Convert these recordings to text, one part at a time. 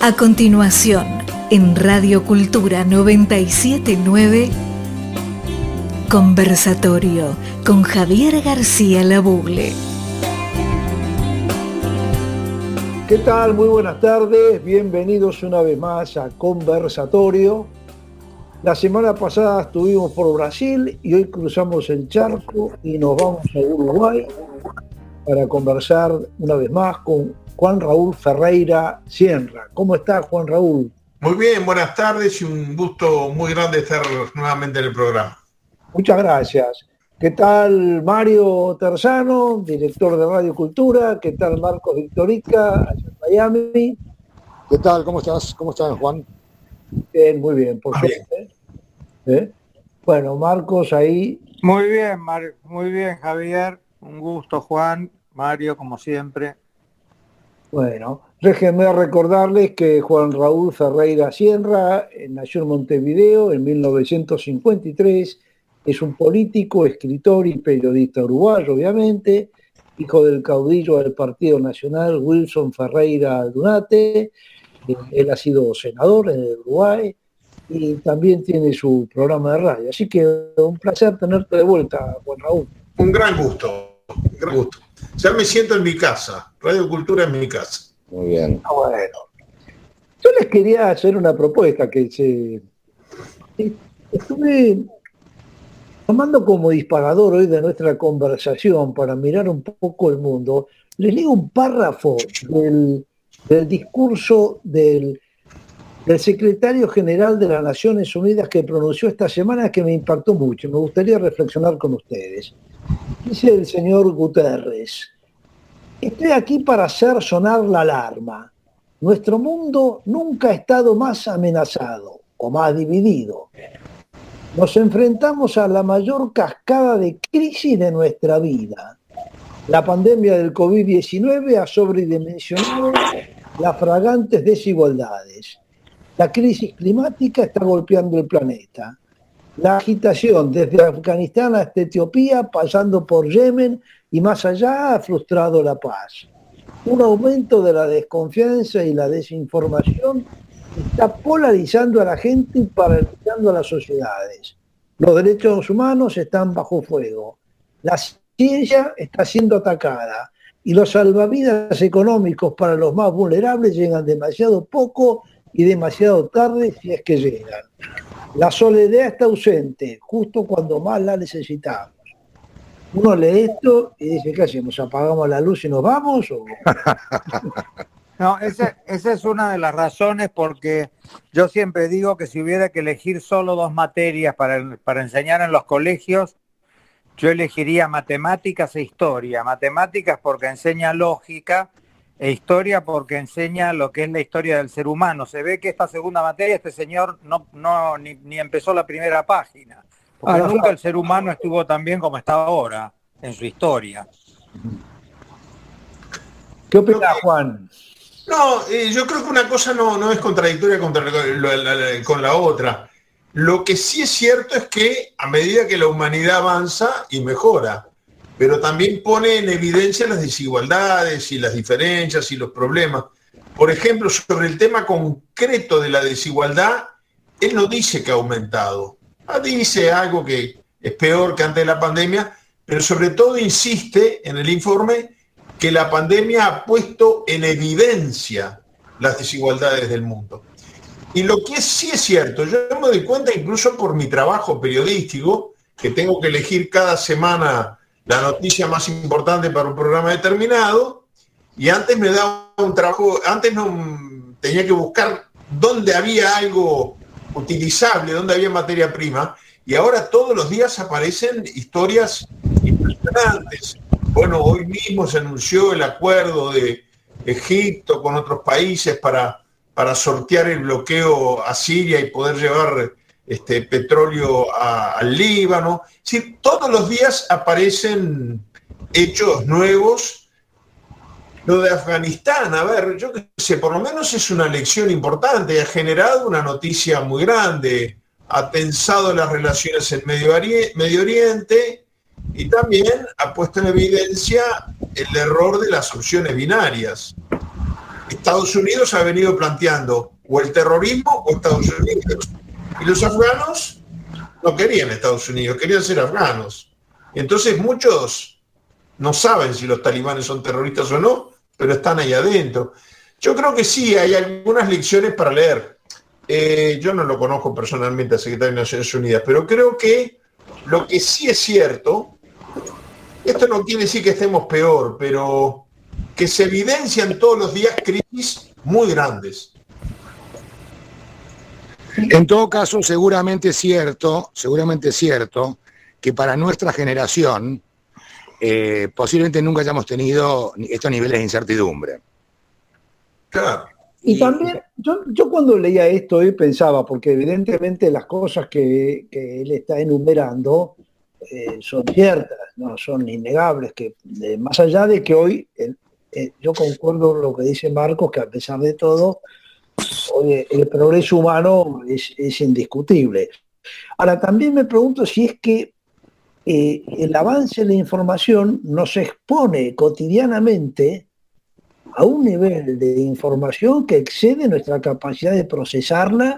A continuación, en Radio Cultura 979, Conversatorio con Javier García Labugle. ¿Qué tal? Muy buenas tardes, bienvenidos una vez más a Conversatorio. La semana pasada estuvimos por Brasil y hoy cruzamos el charco y nos vamos a Uruguay para conversar una vez más con Juan Raúl Ferreira Sienra. ¿Cómo está, Juan Raúl? Muy bien, buenas tardes y un gusto muy grande estar nuevamente en el programa. Muchas gracias. ¿Qué tal Mario Terzano, director de Radio Cultura? ¿Qué tal Marcos Victorica, allá en Miami? ¿Qué tal? ¿Cómo estás? ¿Cómo estás, Juan? Bien, muy bien, por suerte. Bueno, Marcos ahí. Muy bien, muy bien, Javier. Un gusto, Juan, Mario, como siempre. Bueno, déjenme recordarles que Juan Raúl Ferreira Sienra nació en Montevideo en 1953, es un político, escritor y periodista uruguayo, obviamente, hijo del caudillo del Partido Nacional Wilson Ferreira Dunate. Él ha sido senador en el Uruguay y también tiene su programa de radio. Así que un placer tenerte de vuelta, Juan Raúl. Un gran gusto, un gran gusto. Ya me siento en mi casa, Radio Cultura es mi casa. Muy bien. Bueno, yo les quería hacer una propuesta que estuve tomando como disparador hoy de nuestra conversación para mirar un poco el mundo. Les leo un párrafo del discurso del secretario general de las Naciones Unidas que pronunció esta semana, que me impactó mucho. Me gustaría reflexionar con ustedes. Dice el señor Guterres: estoy aquí para hacer sonar la alarma. Nuestro mundo nunca ha estado más amenazado o más dividido. Nos enfrentamos a la mayor cascada de crisis de nuestra vida. La pandemia del COVID-19 ha sobredimensionado las flagrantes desigualdades. La crisis climática está golpeando el planeta. La agitación desde Afganistán hasta Etiopía, pasando por Yemen y más allá, ha frustrado la paz. Un aumento de la desconfianza y la desinformación está polarizando a la gente y paralizando a las sociedades. Los derechos humanos están bajo fuego. La ciencia está siendo atacada y los salvavidas económicos para los más vulnerables llegan demasiado poco y demasiado tarde, si es que llegan. La soledad está ausente, justo cuando más la necesitamos. Uno lee esto y dice, ¿qué hacemos? ¿Apagamos la luz y nos vamos? ¿O? No, esa es una de las razones, porque yo siempre digo que si hubiera que elegir solo dos materias para enseñar en los colegios, yo elegiría matemáticas e historia. Matemáticas porque enseña lógica, e historia porque enseña lo que es la historia del ser humano. Se ve que esta segunda materia, este señor ni empezó la primera página, porque nunca el ser humano estuvo tan bien como está ahora en su historia. ¿Qué opina Juan? No, yo creo que una cosa no es contradictoria con la otra. Lo que sí es cierto es que a medida que la humanidad avanza y mejora, pero también pone en evidencia las desigualdades y las diferencias y los problemas. Por ejemplo, sobre el tema concreto de la desigualdad, él no dice que ha aumentado. Dice algo que es peor que antes de la pandemia, pero sobre todo insiste en el informe que la pandemia ha puesto en evidencia las desigualdades del mundo. Y lo que sí es cierto, yo me doy cuenta incluso por mi trabajo periodístico, que tengo que elegir cada semana la noticia más importante para un programa determinado, y antes me daba un trabajo, antes no tenía que buscar dónde había algo utilizable, dónde había materia prima, y ahora todos los días aparecen historias impresionantes. Bueno, hoy mismo se anunció el acuerdo de Egipto con otros países para sortear el bloqueo a Siria y poder llevar petróleo al Líbano. Es decir, todos los días aparecen hechos nuevos. Lo de Afganistán, a ver, yo qué sé, por lo menos es una lección importante, ha generado una noticia muy grande, ha tensado las relaciones en Medio Oriente y también ha puesto en evidencia el error de las opciones binarias. Estados Unidos ha venido planteando o el terrorismo o Estados Unidos. Y los afganos no querían Estados Unidos, querían ser afganos. Entonces muchos no saben si los talibanes son terroristas o no, pero están ahí adentro. Yo creo que sí, hay algunas lecciones para leer. Yo no lo conozco personalmente al secretario de Naciones Unidas, pero creo que lo que sí es cierto, esto no quiere decir que estemos peor, pero que se evidencian todos los días crisis muy grandes. En todo caso, seguramente es cierto que para nuestra generación posiblemente nunca hayamos tenido estos niveles de incertidumbre. Claro. Y también, yo cuando leía esto pensaba, porque evidentemente las cosas que él está enumerando son ciertas, no son innegables, que más allá de que hoy, yo concuerdo con lo que dice Marcos, que a pesar de todo, hoy el progreso humano es indiscutible. Ahora, también me pregunto si es que el avance de la información nos expone cotidianamente a un nivel de información que excede nuestra capacidad de procesarla.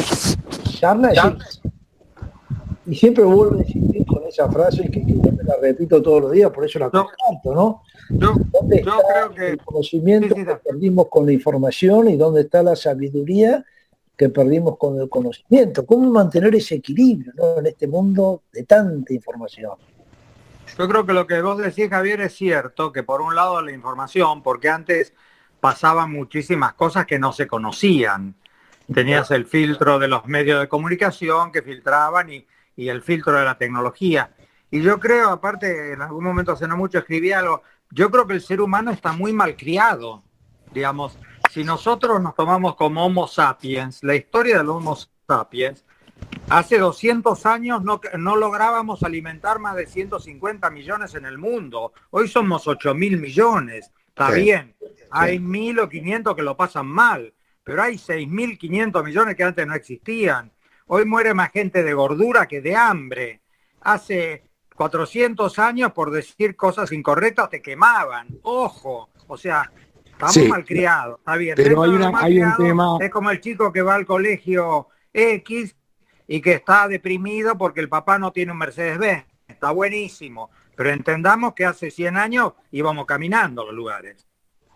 Y siempre vuelvo a insistir con esa frase que yo me la repito todos los días, por eso la comparto, ¿no? ¿Dónde está creo que el conocimiento que perdimos con la información y dónde está la sabiduría que perdimos con el conocimiento? ¿Cómo mantener ese equilibrio, ¿no?, en este mundo de tanta información? Yo creo que lo que vos decís, Javier, es cierto, que por un lado la información, porque antes pasaban muchísimas cosas que no se conocían. Tenías el filtro de los medios de comunicación que filtraban y el filtro de la tecnología. Y yo creo, aparte, en algún momento hace no mucho escribí algo, yo creo que el ser humano está muy malcriado. Digamos, si nosotros nos tomamos como Homo sapiens, la historia del Homo sapiens, hace 200 años no lográbamos alimentar más de 150 millones en el mundo. Hoy somos 8.000 millones. Está bien, hay 1.000 o 500 que lo pasan mal, pero hay 6.500 millones que antes no existían. Hoy muere más gente de gordura que de hambre. Hace 400 años, por decir cosas incorrectas, te quemaban. Ojo, o sea, estamos malcriados. Está bien. Pero hay un tema... Es como el chico que va al colegio X y que está deprimido porque el papá no tiene un Mercedes-Benz. Está buenísimo, pero entendamos que hace 100 años íbamos caminando a los lugares.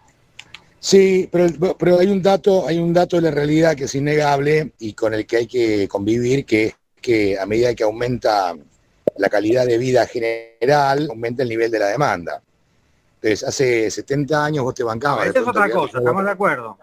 Sí, pero hay un dato de la realidad que es innegable y con el que hay que convivir, que es que a medida que aumenta la calidad de vida general, aumenta el nivel de la demanda. Entonces, hace 70 años vos te bancabas. Esa es otra cosa, estamos de acuerdo.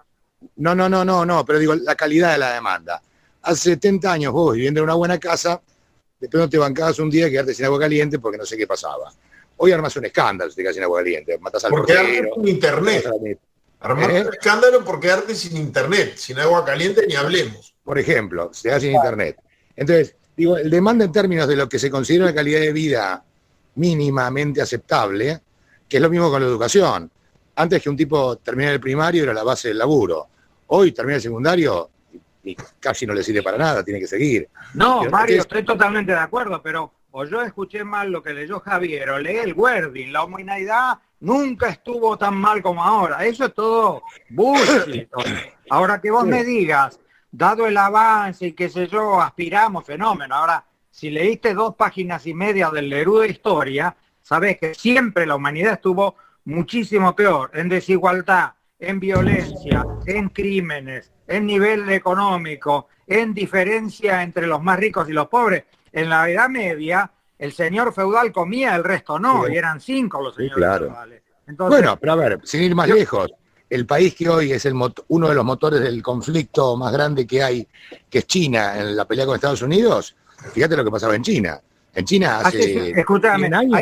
No, pero digo, la calidad de la demanda. Hace 70 años vos, viviendo en una buena casa, después no te bancabas un día quedarte sin agua caliente porque no sé qué pasaba. Hoy armas un escándalo si te quedas sin agua caliente, matás al porque portero. Porque internet. Armar un escándalo por quedarte sin internet, sin agua caliente, ni hablemos. Por ejemplo, se da sin internet. Entonces, digo, el demanda en términos de lo que se considera una calidad de vida mínimamente aceptable, que es lo mismo con la educación. Antes que un tipo terminara el primario era la base del laburo. Hoy termina el secundario y casi no le sirve para nada, tiene que seguir. No, Mario, estoy totalmente de acuerdo, pero o yo escuché mal lo que leyó Javier, o leí el wording, la humanidad nunca estuvo tan mal como ahora. Eso es todo bullshit. Ahora que vos me digas, dado el avance y qué sé yo, aspiramos, fenómeno. Ahora, si leíste 2 páginas y media del Lerú de historia, sabés que siempre la humanidad estuvo muchísimo peor, en desigualdad, en violencia, en crímenes, en nivel económico, en diferencia entre los más ricos y los pobres. En la Edad Media, el señor feudal comía, el resto no, y eran 5 los señores feudales. Entonces, bueno, pero a ver, sin ir más lejos, el país que hoy es uno de los motores del conflicto más grande que hay, que es China, en la pelea con Estados Unidos, fíjate lo que pasaba en China. En China hace 100 años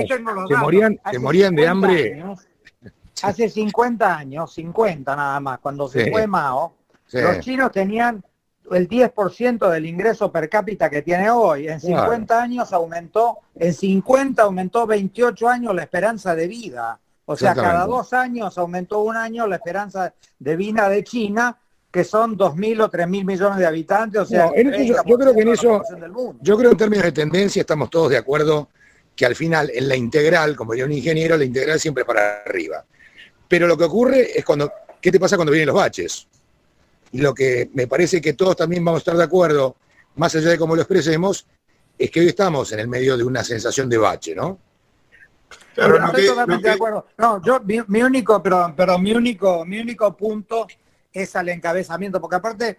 se morían de hambre. Hace 50 años, 50 nada más, cuando se fue Mao, los chinos tenían el 10% del ingreso per cápita que tiene hoy. En 50 años aumentó, en 50 aumentó 28 años la esperanza de vida. O sea, cada 2 años aumentó 1 año la esperanza de vida de China, que son 2.000 o 3.000 millones de habitantes. O sea, yo creo que en eso, yo creo en términos de tendencia estamos todos de acuerdo que al final en la integral, como diría un ingeniero, la integral siempre es para arriba. Pero lo que ocurre es cuando ¿qué te pasa cuando vienen los baches? Y lo que me parece que todos también vamos a estar de acuerdo, más allá de cómo lo expresemos, es que hoy estamos en el medio de una sensación de bache, ¿no? Claro, no estoy totalmente de acuerdo. No, yo mi único punto es al encabezamiento, porque aparte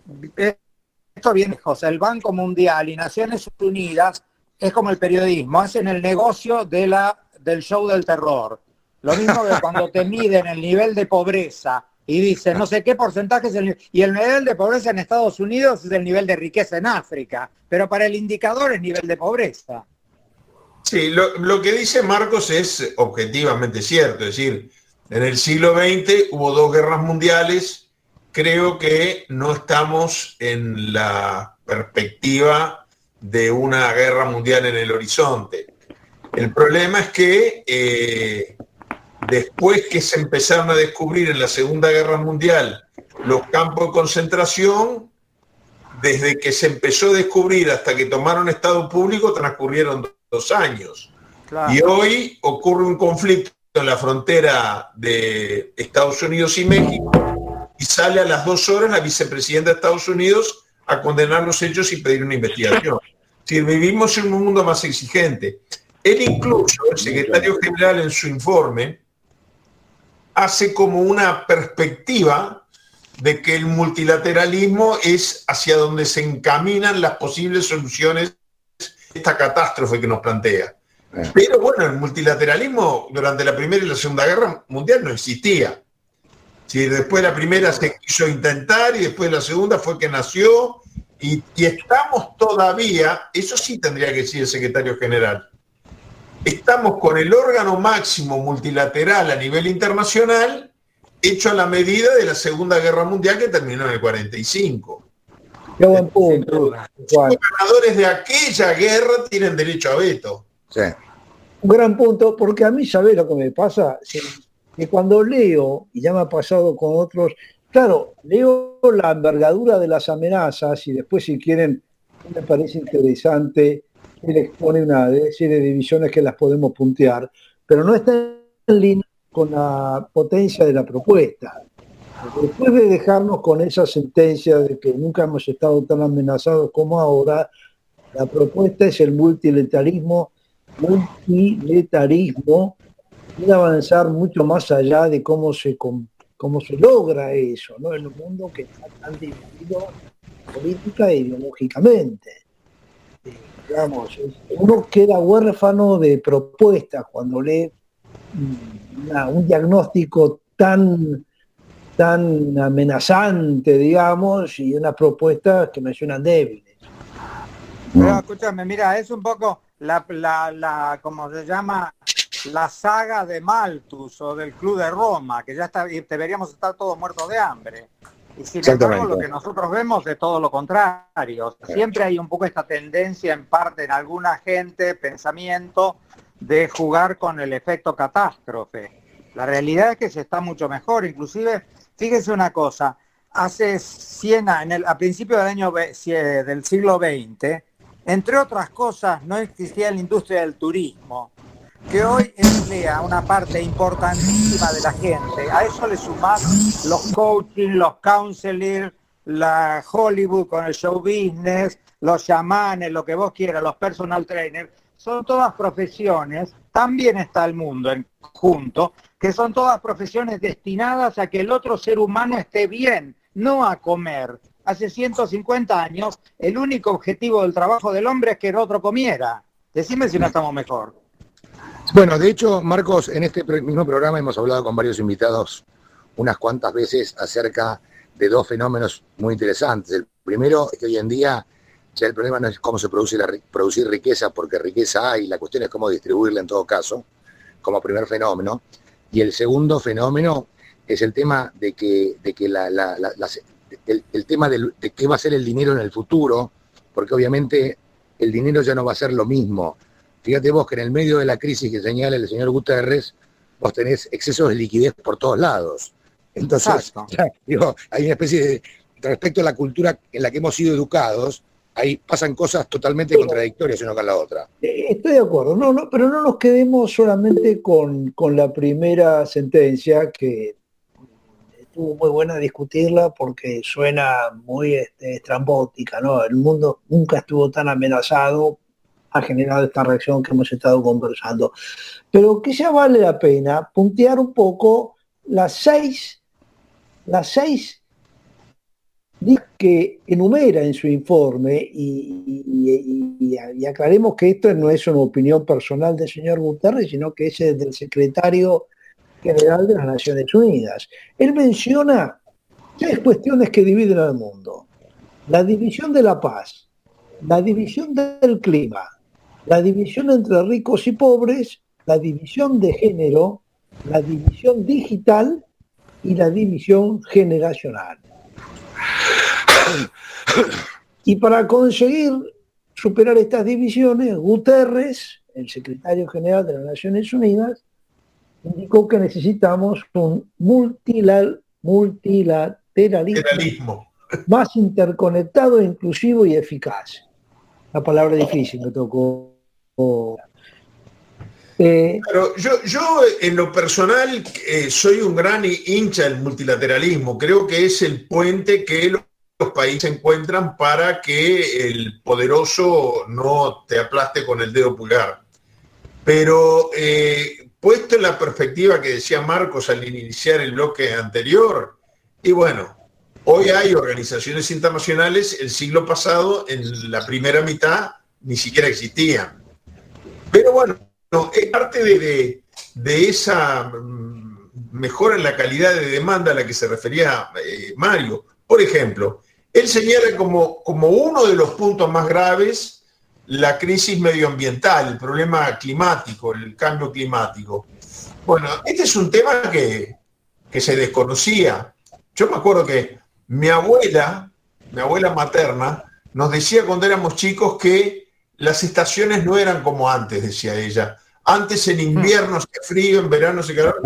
esto viene, o sea, el Banco Mundial y Naciones Unidas es como el periodismo, hacen el negocio del show del terror. Lo mismo que cuando te miden el nivel de pobreza y dicen no sé qué porcentaje es y el nivel de pobreza en Estados Unidos es el nivel de riqueza en África, pero para el indicador es nivel de pobreza. Sí, lo que dice Marcos es objetivamente cierto, es decir, en el siglo XX hubo 2 guerras mundiales, creo que no estamos en la perspectiva de una guerra mundial en el horizonte. El problema es que después que se empezaron a descubrir en la Segunda Guerra Mundial los campos de concentración, desde que se empezó a descubrir hasta que tomaron estado público transcurrieron 2 años. Claro. Y hoy ocurre un conflicto en la frontera de Estados Unidos y México y sale a las 2 horas la vicepresidenta de Estados Unidos a condenar los hechos y pedir una investigación. Es decir, vivimos en un mundo más exigente. Él incluso, el secretario general en su informe, hace como una perspectiva de que el multilateralismo es hacia donde se encaminan las posibles soluciones de esta catástrofe que nos plantea. Pero bueno, el multilateralismo durante la Primera y la Segunda Guerra Mundial no existía. Sí, después de la primera se quiso intentar y después de la segunda fue que nació y estamos todavía, eso sí tendría que decir el secretario general, estamos con el órgano máximo multilateral a nivel internacional hecho a la medida de la Segunda Guerra Mundial que terminó en el 45. Qué buen punto. Los ganadores de aquella guerra tienen derecho a veto. Sí. Un gran punto, porque a mí, ¿sabés lo que me pasa? Que cuando leo, y ya me ha pasado con otros, claro, leo la envergadura de las amenazas y después, si quieren, me parece interesante, él expone una serie de divisiones que las podemos puntear, pero no está en línea con la potencia de la propuesta. Después de dejarnos con esa sentencia de que nunca hemos estado tan amenazados como ahora, la propuesta es el multilateralismo y avanzar mucho más allá de cómo se logra eso, ¿no? En un mundo que está tan dividido política e ideológicamente. Digamos, uno queda huérfano de propuestas cuando lee un diagnóstico tan amenazante, digamos, y unas propuestas que me suenan débiles. Pero escúchame, mira, es un poco ¿cómo se llama? La saga de Malthus o del Club de Roma, que ya está, y deberíamos estar todos muertos de hambre. Y sin embargo, lo que nosotros vemos es todo lo contrario. Siempre hay un poco esta tendencia en parte en alguna gente, pensamiento, de jugar con el efecto catástrofe. La realidad es que se está mucho mejor. Inclusive, fíjese una cosa, hace 100 años, a principios del siglo XX, entre otras cosas, no existía la industria del turismo, que hoy emplea una parte importantísima de la gente. A eso le sumás los coaching, los counselors, la Hollywood con el show business, los chamanes, lo que vos quieras, los personal trainers. Son todas profesiones, también está el mundo en conjunto, que son todas profesiones destinadas a que el otro ser humano esté bien, no a comer. Hace 150 años, el único objetivo del trabajo del hombre es que el otro comiera. Decime si no estamos mejor. Bueno, de hecho, Marcos, en este mismo programa hemos hablado con varios invitados unas cuantas veces acerca de 2 fenómenos muy interesantes. El primero es que hoy en día ya el problema no es cómo se producir riqueza, porque riqueza hay, la cuestión es cómo distribuirla en todo caso, como primer fenómeno. Y el segundo fenómeno es el tema de que el tema de qué va a ser el dinero en el futuro, porque obviamente el dinero ya no va a ser lo mismo. Fíjate vos que en el medio de la crisis que señala el señor Guterres, vos tenés excesos de liquidez por todos lados. Entonces, digo, hay una especie de, respecto a la cultura en la que hemos sido educados, ahí pasan cosas totalmente contradictorias una con la otra. Estoy de acuerdo, pero no nos quedemos solamente con la primera sentencia, que estuvo muy buena discutirla porque suena muy estrambótica, ¿no? El mundo nunca estuvo tan amenazado, ha generado esta reacción que hemos estado conversando. Pero quizá vale la pena puntear un poco las seis que enumera en su informe y aclaremos que esto no es una opinión personal del señor Guterres, sino que es del secretario general de las Naciones Unidas. Él menciona 6 cuestiones que dividen al mundo: la división de la paz, la división del clima, la división entre ricos y pobres, la división de género, la división digital y la división generacional. Y para conseguir superar estas divisiones, Guterres, el secretario general de las Naciones Unidas, indicó que necesitamos un multilateralismo más interconectado, inclusivo y eficaz. La palabra difícil me tocó. Pero yo en lo personal soy un gran hincha del multilateralismo. Creo que es el puente que los países encuentran para que el poderoso no te aplaste con el dedo pulgar. Pero puesto en la perspectiva que decía Marcos al iniciar el bloque anterior, y bueno, hoy hay organizaciones internacionales, el siglo pasado, en la primera mitad, ni siquiera existían. Pero bueno, es parte de esa mejora en la calidad de demanda a la que se refería Mario. Por ejemplo, él señala como uno de los puntos más graves la crisis medioambiental, el problema climático, el cambio climático. Bueno, este es un tema que se desconocía. Yo me acuerdo que mi abuela materna, nos decía cuando éramos chicos que las estaciones no eran como antes, decía ella. Antes en invierno hacía frío, en verano hacía calor,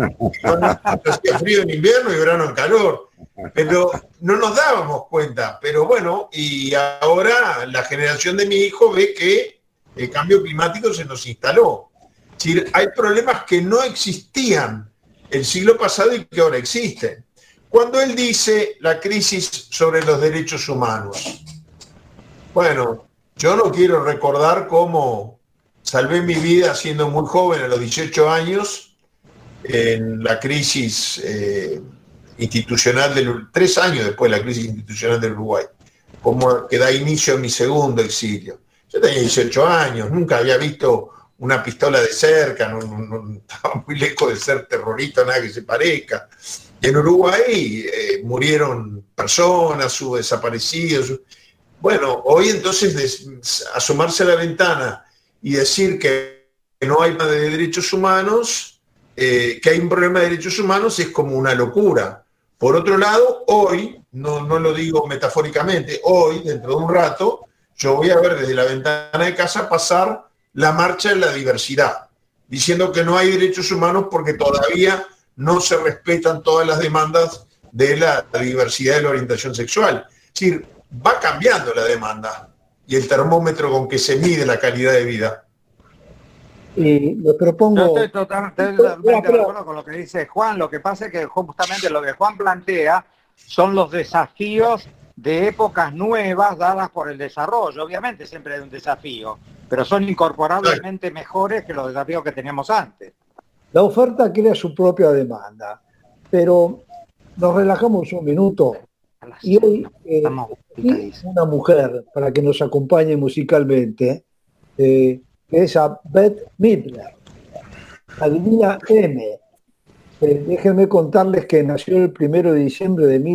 hacía frío en invierno y verano en calor. Pero no nos dábamos cuenta. Pero bueno, y ahora la generación de mi hijo ve que el cambio climático se nos instaló. Es decir, hay problemas que no existían el siglo pasado y que ahora existen. Cuando él dice la crisis sobre los derechos humanos, bueno, yo no quiero recordar cómo salvé mi vida siendo muy joven, a los 18 años, en la crisis institucional 3 años después de la crisis institucional del Uruguay, como que da inicio a mi segundo exilio. Yo tenía 18 años, nunca había visto una pistola de cerca, no estaba muy lejos de ser terrorista, nada que se parezca. En Uruguay murieron personas, hubo desaparecidos. Bueno, hoy entonces asomarse a la ventana y decir que no hay más de derechos humanos, que hay un problema de derechos humanos, es como una locura. Por otro lado, hoy, no lo digo metafóricamente, hoy, dentro de un rato, yo voy a ver desde la ventana de casa pasar la marcha de la diversidad, diciendo que no hay derechos humanos porque todavía no se respetan todas las demandas de la diversidad de la orientación sexual. Es decir, va cambiando la demanda y el termómetro con que se mide la calidad de vida. Y le propongo... Yo estoy totalmente de acuerdo con lo que dice Juan. Lo que pasa es que justamente lo que Juan plantea son los desafíos de épocas nuevas dadas por el desarrollo. Obviamente siempre hay un desafío, pero son incorporablemente mejores que los desafíos que teníamos antes. La oferta crea su propia demanda, pero nos relajamos un minuto y hoy una mujer para que nos acompañe musicalmente, que es a Bette Midler, la divina M. Déjenme contarles que nació el 1 de diciembre de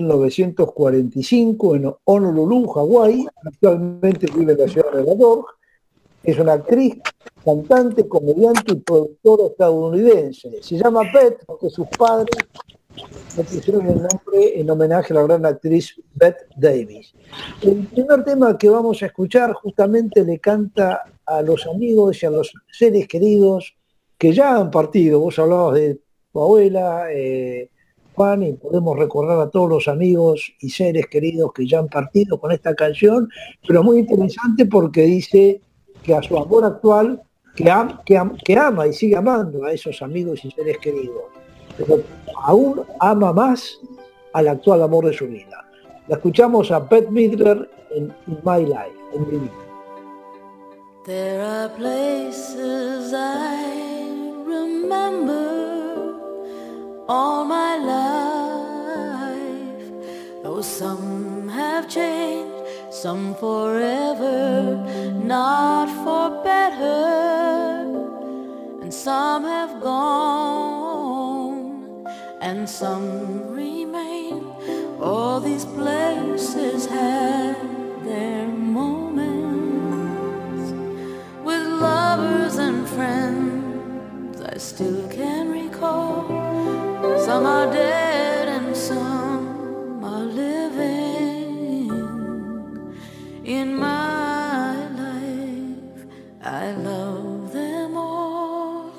1945 en Honolulu, Hawái. Actualmente vive en la ciudad de Nueva York. Es una actriz, cantante, comediante y productora estadounidense. Se llama Bette porque sus padres le pusieron el nombre en homenaje a la gran actriz Bette Davis. El primer tema que vamos a escuchar justamente le canta a los amigos y a los seres queridos que ya han partido. Vos hablabas de tu abuela, Juan, y podemos recordar a todos los amigos y seres queridos que ya han partido con esta canción, pero es muy interesante porque dice que a su amor actual, que ama y sigue amando a esos amigos y seres queridos, pero aún ama más al actual amor de su vida. La escuchamos a Bette Midler en In My Life, en mi vida. There are places I remember all my life, though some have changed, some forever, not for better, and some have gone, and some remain. All these places had their moments with lovers and friends I still can recall. Some are dead and some are living. In my life, I love them all.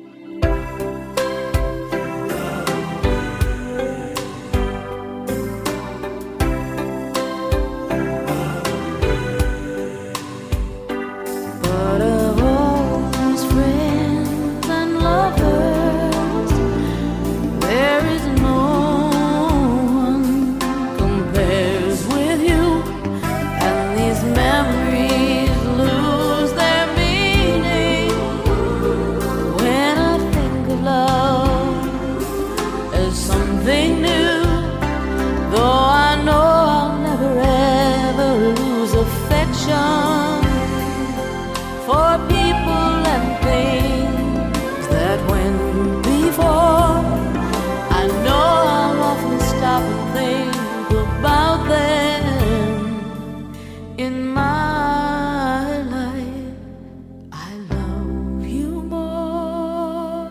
But of all these friends and lovers, there is no one compares with you, and these memories lose their meaning when I think of love as something new. Though I know I'll never ever lose affection for people and things that went before. I know I'll often stop and think about them. In my life, I love you more.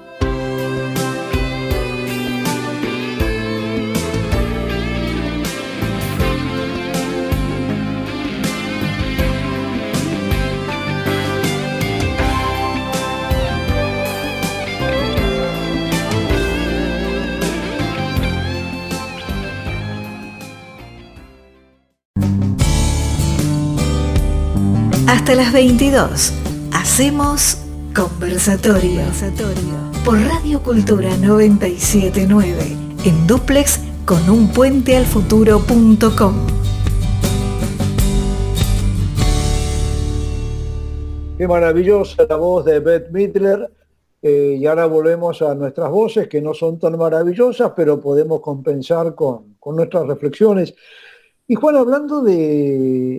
Hasta las 22 hacemos conversatorio por Radio Cultura 979 en dúplex con unpuentealfuturo.com. Qué maravillosa la voz de Bette Midler. Y ahora volvemos a nuestras voces, que no son tan maravillosas, pero podemos compensar con nuestras reflexiones. Y Juan, hablando de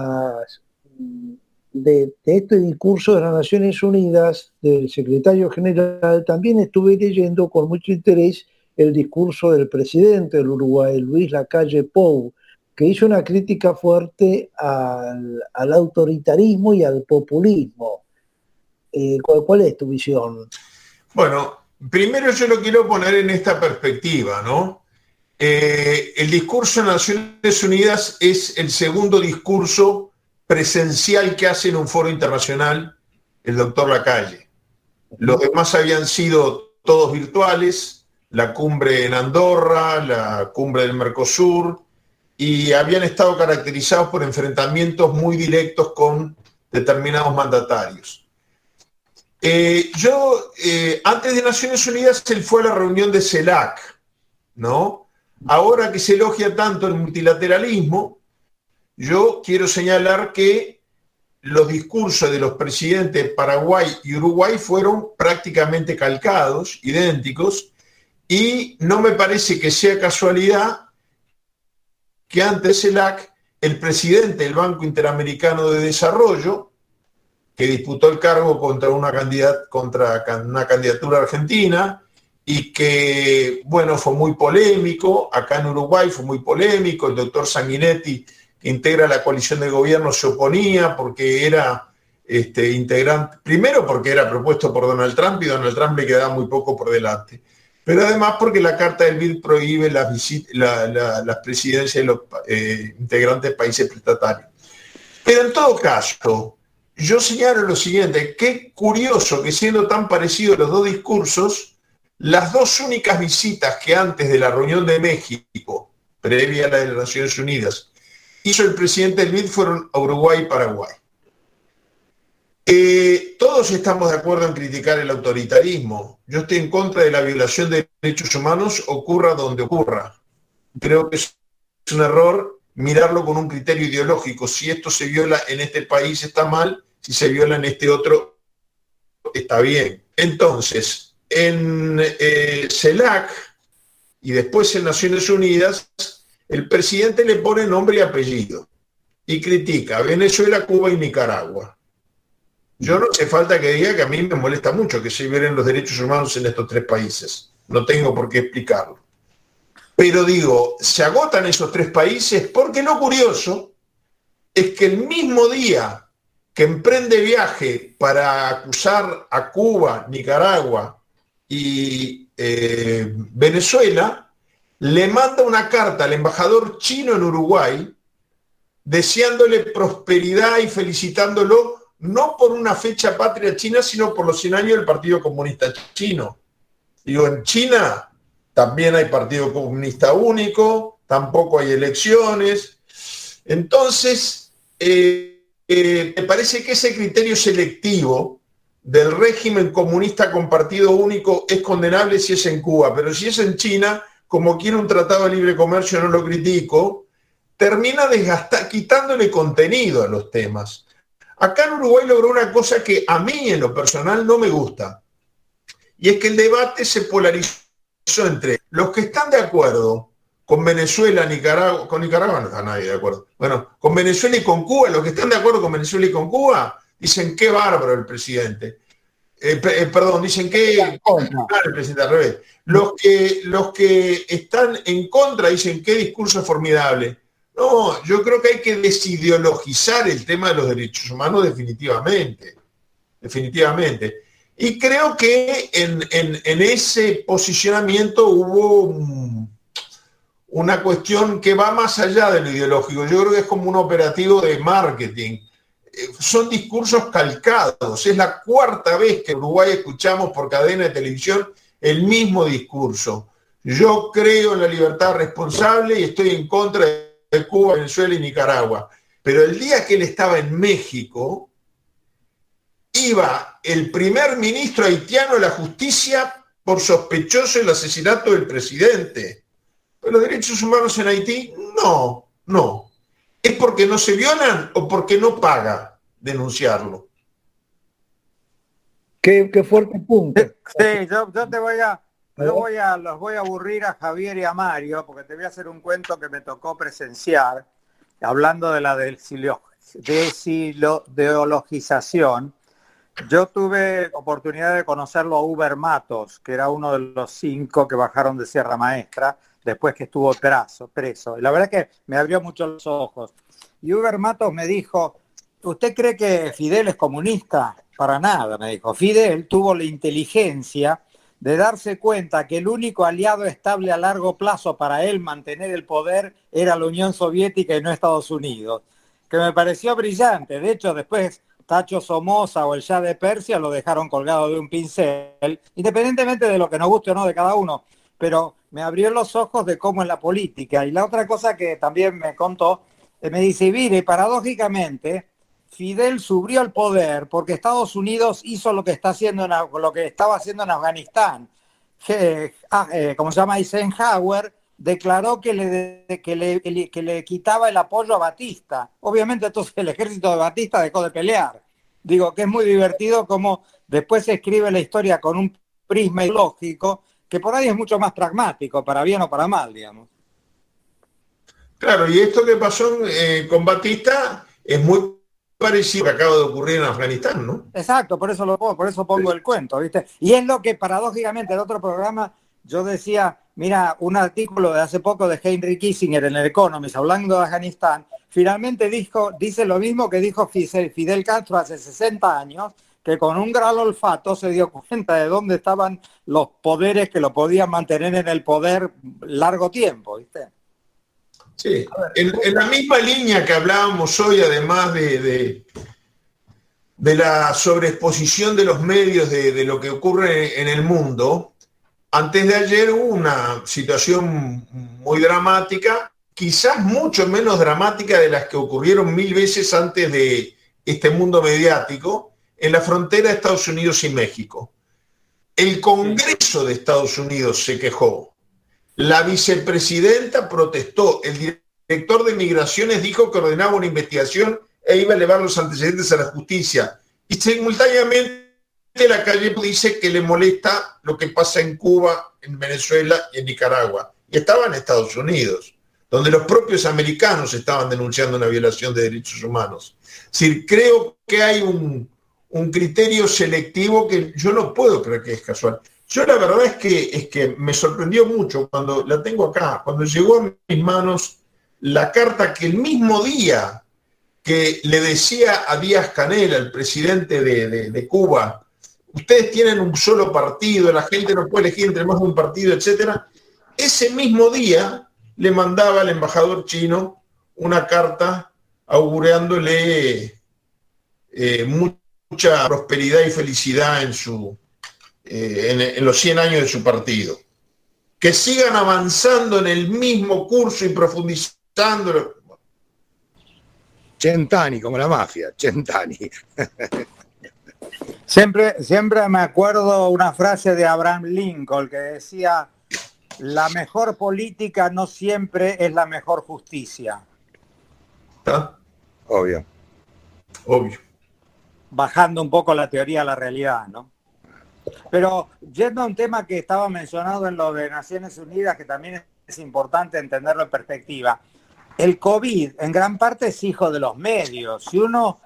este discurso de las Naciones Unidas del secretario general, también estuve leyendo con mucho interés el discurso del presidente del Uruguay, Luis Lacalle Pou, que hizo una crítica fuerte al autoritarismo y al populismo. ¿Cuál es tu visión? Bueno, primero yo lo quiero poner en esta perspectiva, ¿no? El discurso de Naciones Unidas es el segundo discurso presencial que hace en un foro internacional el doctor Lacalle. Los demás habían sido todos virtuales, la cumbre en Andorra, la cumbre del Mercosur, y habían estado caracterizados por enfrentamientos muy directos con determinados mandatarios. Antes de Naciones Unidas, él fue a la reunión de CELAC, ¿no? Ahora que se elogia tanto el multilateralismo, yo quiero señalar que los discursos de los presidentes de Paraguay y Uruguay fueron prácticamente calcados, idénticos, y no me parece que sea casualidad que antes de CELAC, el presidente del Banco Interamericano de Desarrollo, que disputó el cargo contra una candidatura argentina, y que, bueno, fue muy polémico, acá en Uruguay fue muy polémico, el doctor Sanguinetti, que integra la coalición de gobierno, se oponía porque era integrante, primero porque era propuesto por Donald Trump y Donald Trump le quedaba muy poco por delante, pero además porque la Carta del BID prohíbe las presidencias de los integrantes de países prestatarios. Pero en todo caso, yo señalo lo siguiente, qué curioso que siendo tan parecidos los dos discursos, las dos únicas visitas que antes de la reunión de México, previa a la de las Naciones Unidas, hizo el presidente del BID fueron a Uruguay y Paraguay. Todos estamos de acuerdo en criticar el autoritarismo. Yo estoy en contra de la violación de derechos humanos, ocurra donde ocurra. creo que es un error mirarlo con un criterio ideológico. Si esto se viola en este país está mal, si se viola en este otro está bien. Entonces, en CELAC y después en Naciones Unidas, el presidente le pone nombre y apellido y critica a Venezuela, Cuba y Nicaragua. Yo no hace falta que diga que a mí me molesta mucho que se violen los derechos humanos en estos tres países. No tengo por qué explicarlo. Pero digo, se agotan esos tres países porque lo curioso es que el mismo día que emprende viaje para acusar a Cuba, Nicaragua y Venezuela, le manda una carta al embajador chino en Uruguay deseándole prosperidad y felicitándolo no por una fecha patria china, sino por los 100 años del Partido Comunista Chino. Digo, en China también hay Partido Comunista único, tampoco hay elecciones. Entonces, me parece que ese criterio selectivo del régimen comunista con partido único es condenable si es en Cuba, pero si es en China, como quiere un tratado de libre comercio, no lo critico, termina quitándole contenido a los temas. Acá en Uruguay logró una cosa que a mí en lo personal no me gusta, y es que el debate se polarizó entre los que están de acuerdo con Venezuela, Nicaragua, con Nicaragua no está nadie de acuerdo, bueno, con Venezuela y con Cuba, los que están de acuerdo con Venezuela y con Cuba, dicen qué bárbaro el presidente. Dicen que el presidente al revés. Los que están en contra dicen qué discurso formidable. No, yo creo que hay que desideologizar el tema de los derechos humanos definitivamente. Y creo que en ese posicionamiento hubo una cuestión que va más allá de lo ideológico. Yo creo que es como un operativo de marketing. Son discursos calcados. Es la cuarta vez que en Uruguay escuchamos por cadena de televisión el mismo discurso. Yo creo en la libertad responsable y estoy en contra de Cuba, Venezuela y Nicaragua. Pero el día que él estaba en México, iba el primer ministro haitiano a la justicia por sospechoso del asesinato del presidente. ¿Pero los derechos humanos en Haití? No. ¿Es porque no se violan o porque no paga denunciarlo? Qué fuerte punto. Sí, yo los voy a aburrir a Javier y a Mario, porque te voy a hacer un cuento que me tocó presenciar, hablando de la desideologización. Yo tuve oportunidad de conocerlo a Uber Matos, que era uno de los 5 que bajaron de Sierra Maestra, después que estuvo preso. Y la verdad es que me abrió mucho los ojos. Y Uber Matos me dijo, ¿usted cree que Fidel es comunista? Para nada, me dijo. Fidel tuvo la inteligencia de darse cuenta que el único aliado estable a largo plazo para él mantener el poder era la Unión Soviética y no Estados Unidos. Que me pareció brillante. De hecho, después Tacho Somoza o el Shah de Persia lo dejaron colgado de un pincel, independientemente de lo que nos guste o no de cada uno. Pero me abrió los ojos de cómo es la política. Y la otra cosa que también me contó, me dice, mire, paradójicamente, Fidel subió al poder porque Estados Unidos hizo lo que estaba haciendo en Afganistán. Como se llama, Eisenhower declaró que le quitaba el apoyo a Batista. Obviamente entonces el ejército de Batista dejó de pelear. Digo que es muy divertido como después se escribe la historia con un prisma ideológico que por ahí es mucho más pragmático, para bien o para mal, digamos. Claro, y esto que pasó con Batista es muy parecido a lo que acaba de ocurrir en Afganistán, ¿no? Exacto, por eso pongo el cuento, ¿viste? Y es lo que paradójicamente en otro programa yo decía, mira, un artículo de hace poco de Henry Kissinger en el Economist hablando de Afganistán, finalmente dice lo mismo que dijo Fidel Castro hace 60 años, que con un gran olfato se dio cuenta de dónde estaban los poderes que lo podían mantener en el poder largo tiempo, ¿viste? Sí, en la misma línea que hablábamos hoy, además de la sobreexposición de los medios de lo que ocurre en el mundo, antes de ayer hubo una situación muy dramática, quizás mucho menos dramática de las que ocurrieron 1000 veces antes de este mundo mediático, en la frontera de Estados Unidos y México. El Congreso de Estados Unidos se quejó. La vicepresidenta protestó. El director de Migraciones dijo que ordenaba una investigación e iba a elevar los antecedentes a la justicia. Y simultáneamente la calle dice que le molesta lo que pasa en Cuba, en Venezuela y en Nicaragua. Y estaba en Estados Unidos, donde los propios americanos estaban denunciando una violación de derechos humanos. Es decir, creo que hay un criterio selectivo que yo no puedo creer que es casual. Yo la verdad es que me sorprendió mucho cuando la tengo acá, cuando llegó a mis manos la carta que el mismo día que le decía a Díaz-Canel, el presidente de Cuba, ustedes tienen un solo partido, la gente no puede elegir entre más de un partido, etcétera. Ese mismo día le mandaba al embajador chino una carta augurándole mucha prosperidad y felicidad en los 100 años de su partido. Que sigan avanzando en el mismo curso y profundizando. Centani, como la mafia, Centani. Siempre me acuerdo una frase de Abraham Lincoln que decía: la mejor política no siempre es la mejor justicia. ¿Está? Obvio. Obvio. Bajando un poco la teoría a la realidad, ¿no? Pero yendo a un tema que estaba mencionado en lo de Naciones Unidas, que también es importante entenderlo en perspectiva. El COVID en gran parte es hijo de los medios. Si uno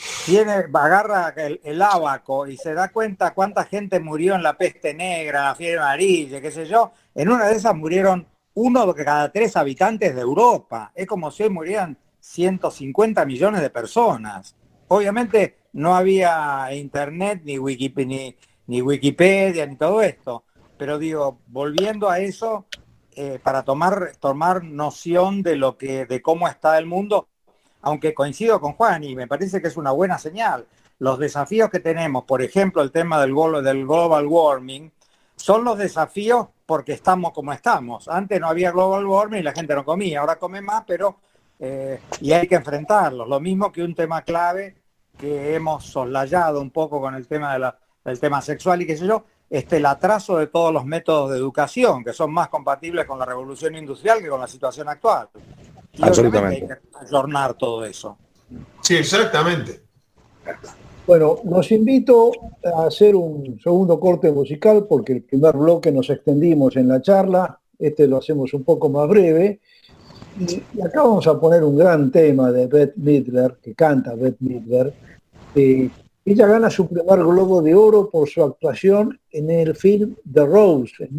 agarra el ábaco y se da cuenta cuánta gente murió en la peste negra, en la fiebre amarilla, qué sé yo, en una de esas murieron 1 de cada 3 habitantes de Europa. Es como si hoy murieran 150 millones de personas. Obviamente no había internet, ni Wikipedia, ni todo esto. Pero digo, volviendo a eso, para tomar noción de cómo está el mundo, aunque coincido con Juan y me parece que es una buena señal. Los desafíos que tenemos, por ejemplo, el tema del global warming, son los desafíos porque estamos como estamos. Antes no había global warming y la gente no comía, ahora come más, pero y hay que enfrentarlos. Lo mismo que un tema clave que hemos soslayado un poco con el tema del tema sexual y qué sé yo, el atraso de todos los métodos de educación, que son más compatibles con la revolución industrial que con la situación actual. Y absolutamente hay que ayornar todo eso. Sí, exactamente. Bueno, los invito a hacer un segundo corte musical porque el primer bloque nos extendimos en la charla, lo hacemos un poco más breve. Y acá vamos a poner un gran tema de Bette Midler, que canta Bette Midler. Ella gana su primer Globo de Oro por su actuación en el film The Rose en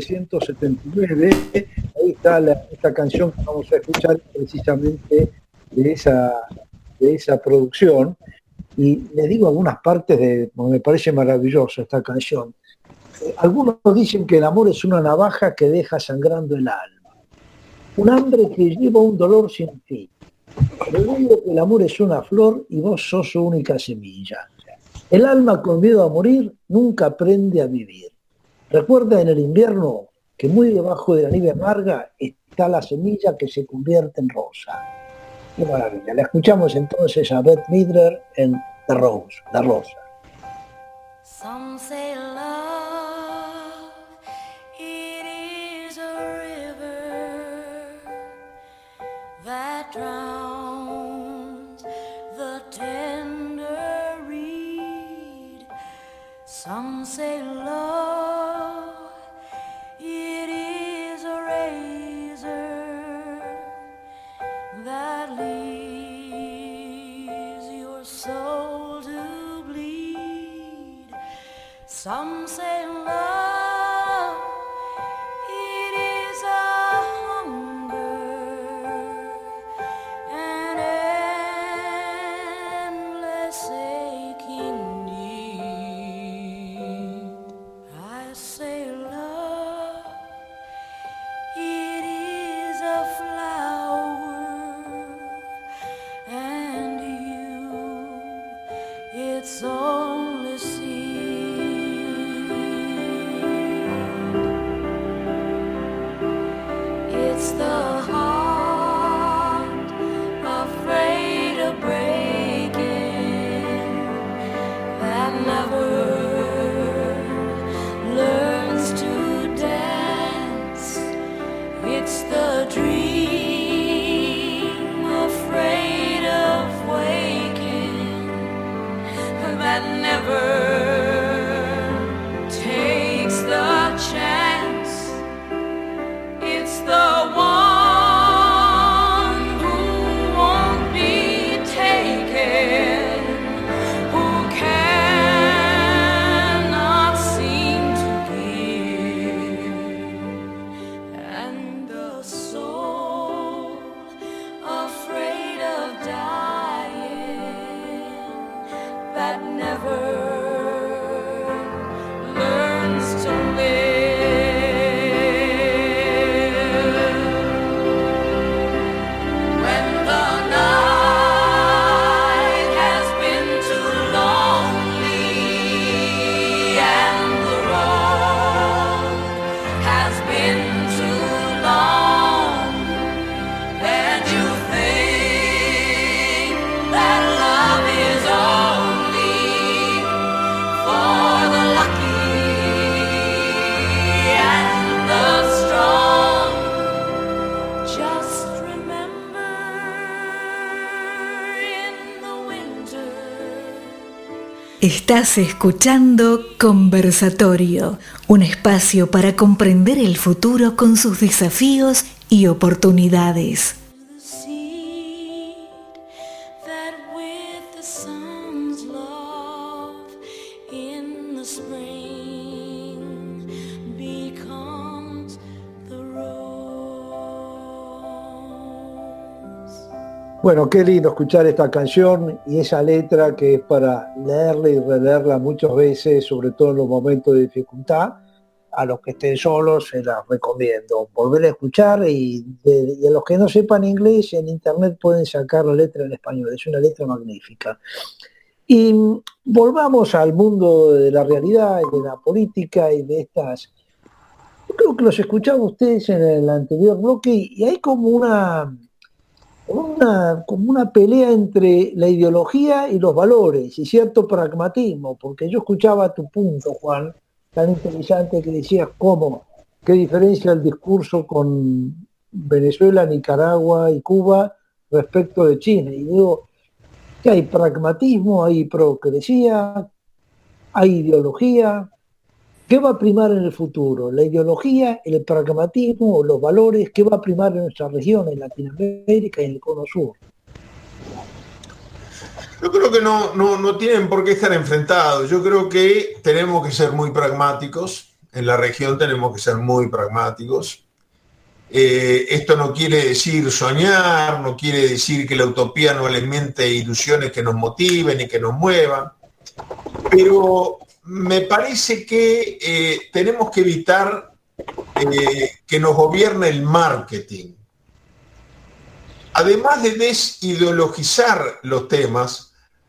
1979. Ahí está esta canción que vamos a escuchar precisamente de esa producción. Y les digo algunas partes me parece maravillosa esta canción. Algunos dicen que el amor es una navaja que deja sangrando el alma. Un hambre que lleva un dolor sin fin. Pero digo que el amor es una flor y vos sos su única semilla. El alma con miedo a morir nunca aprende a vivir. Recuerda en el invierno que muy debajo de la nieve amarga está la semilla que se convierte en rosa. Qué maravilla. La escuchamos entonces a Bette Midler en The Rose, La Rosa. Some say love, it is a river that drowns the tender reed. Some say love, it is a razor that leaves your soul to bleed. Some say love, it is a hunger, an endless aching need. I say love, it is a flower, and you, it's only seed. Estás escuchando Conversatorio, un espacio para comprender el futuro con sus desafíos y oportunidades. The seed that with the sun's love in the spring becomes the rose. Bueno, qué lindo escuchar esta canción y esa letra que es para leerla y releerla muchas veces, sobre todo en los momentos de dificultad. A los que estén solos se las recomiendo. Volver a escuchar y a los que no sepan inglés, en internet pueden sacar la letra en español. Es una letra magnífica. Y volvamos al mundo de la realidad y de la política y de estas. Yo creo que los escuchaba ustedes en el anterior bloque y hay como una pelea entre la ideología y los valores y cierto pragmatismo, porque yo escuchaba tu punto, Juan, tan interesante, que decías qué diferencia el discurso con Venezuela, Nicaragua y Cuba respecto de China. Y digo, que hay pragmatismo, hay hipocresía, hay ideología. ¿Qué va a primar en el futuro? ¿La ideología, el pragmatismo o los valores? ¿Qué va a primar en nuestra región, en Latinoamérica y en el Cono Sur? Yo creo que no tienen por qué estar enfrentados. Yo creo que tenemos que ser muy pragmáticos. En la región tenemos que ser muy pragmáticos. Esto no quiere decir soñar, no quiere decir que la utopía no alimente ilusiones que nos motiven y que nos muevan. Pero me parece que tenemos que evitar que nos gobierne el marketing. Además de desideologizar los temas,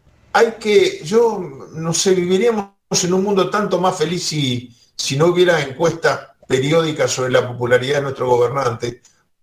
yo no sé, viviríamos en un mundo tanto más feliz si no hubiera encuestas periódicas sobre la popularidad de nuestro gobernante,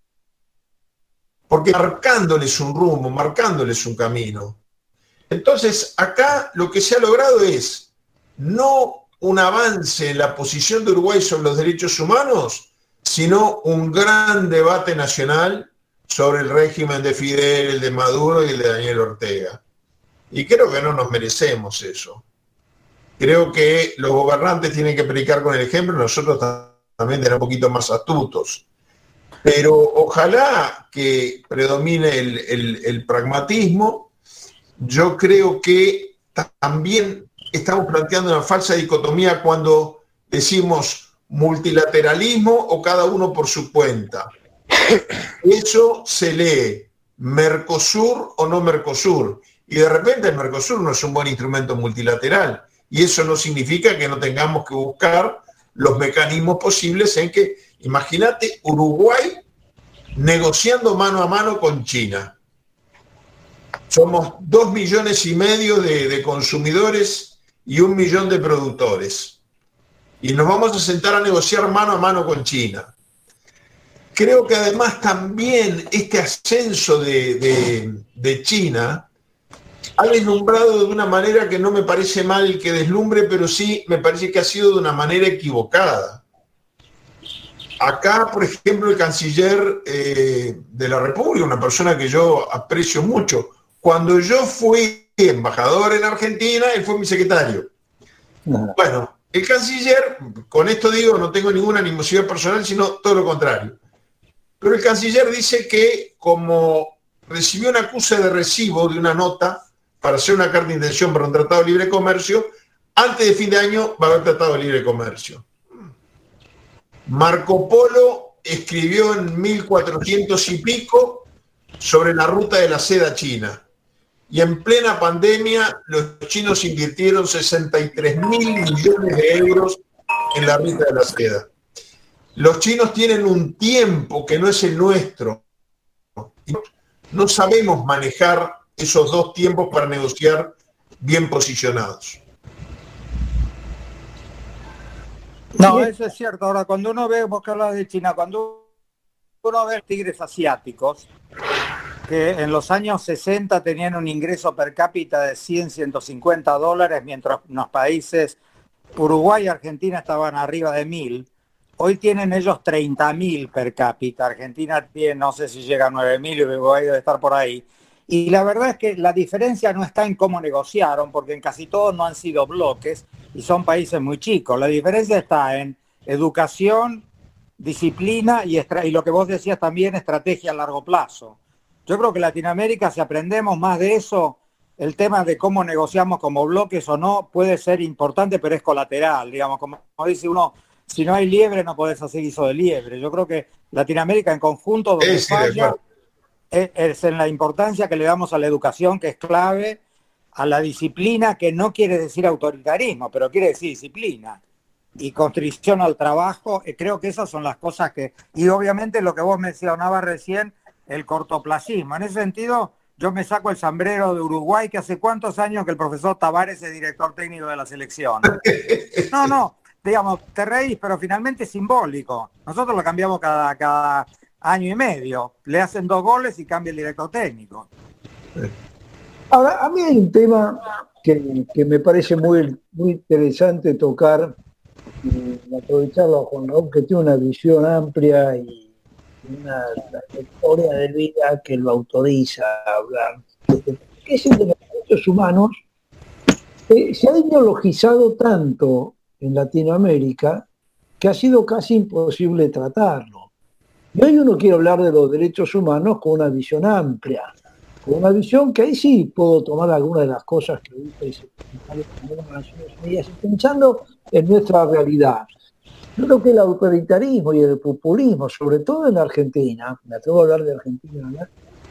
porque marcándoles un rumbo, marcándoles un camino. Entonces, acá lo que se ha logrado es no un avance en la posición de Uruguay sobre los derechos humanos, sino un gran debate nacional sobre el régimen de Fidel, el de Maduro y el de Daniel Ortega. Y creo que no nos merecemos eso. Creo que los gobernantes tienen que predicar con el ejemplo, nosotros también tener un poquito más astutos. Pero ojalá que predomine el pragmatismo. Yo creo que también estamos planteando una falsa dicotomía cuando decimos multilateralismo o cada uno por su cuenta. Eso se lee Mercosur o no Mercosur. Y de repente el Mercosur no es un buen instrumento multilateral. Y eso no significa que no tengamos que buscar los mecanismos posibles en que, imagínate, Uruguay negociando mano a mano con China. Somos 2,5 millones de consumidores y 1 millón de productores. Y nos vamos a sentar a negociar mano a mano con China. Creo que además también este ascenso de China ha deslumbrado de una manera que no me parece mal que deslumbre, pero sí me parece que ha sido de una manera equivocada. Acá, por ejemplo, el canciller de la República, una persona que yo aprecio mucho, cuando yo fui embajador en Argentina, él fue mi secretario. Bueno, el canciller, con esto digo, no tengo ninguna animosidad personal, sino todo lo contrario. Pero el canciller dice que como recibió una acusa de recibo de una nota para hacer una carta de intención para un tratado de libre comercio, antes de fin de año va a haber tratado de libre comercio. Marco Polo escribió en 1400 y pico sobre la ruta de la seda china. Y en plena pandemia los chinos invirtieron 63.000 millones de euros en la ruta de la seda. Los chinos tienen un tiempo que no es el nuestro. No sabemos manejar esos dos tiempos para negociar bien posicionados. No, eso es cierto. Ahora, cuando uno ve, vos que hablas de China, cuando uno ve tigres asiáticos, que en los años 60 tenían un ingreso per cápita de 100, 150 dólares, mientras en los países Uruguay y Argentina estaban arriba de 1.000. Hoy tienen ellos 30.000 per cápita. Argentina tiene, no sé si llega a 9.000 y Uruguay debe estar por ahí. Y la verdad es que la diferencia no está en cómo negociaron, porque en casi todos no han sido bloques y son países muy chicos. La diferencia está en educación, disciplina y lo que vos decías también, estrategia a largo plazo. Yo creo que en Latinoamérica, si aprendemos más de eso, el tema de cómo negociamos como bloques o no puede ser importante, pero es colateral. Digamos, como dice uno, si no hay liebre no podés hacer guiso de liebre. Yo creo que Latinoamérica en conjunto donde falla es en la importancia que le damos a la educación, que es clave, a la disciplina, que no quiere decir autoritarismo, pero quiere decir disciplina, y constricción al trabajo. Creo que esas son las cosas que... Y obviamente lo que vos mencionabas recién, el cortoplacismo. En ese sentido, yo me saco el sombrero de Uruguay, que hace cuántos años que el profesor Tavares es director técnico de la selección. No, digamos, te reís, pero finalmente es simbólico. Nosotros lo cambiamos cada año y medio. Le hacen 2 goles y cambia el director técnico. Ahora, a mí hay un tema que me parece muy interesante tocar, y aprovecharlo a Juan Raúl, que tiene una visión amplia y una trayectoria de vida que lo autoriza a hablar, que es el de los derechos humanos. Se ha ideologizado tanto en Latinoamérica que ha sido casi imposible tratarlo. Y hoy uno quiere hablar de los derechos humanos con una visión amplia, con una visión que ahí sí puedo tomar algunas de las cosas que dice el secretario de las Naciones Unidas, y pensando en nuestra realidad. Yo creo que el autoritarismo y el populismo, sobre todo en Argentina, me atrevo a hablar de Argentina, ¿no?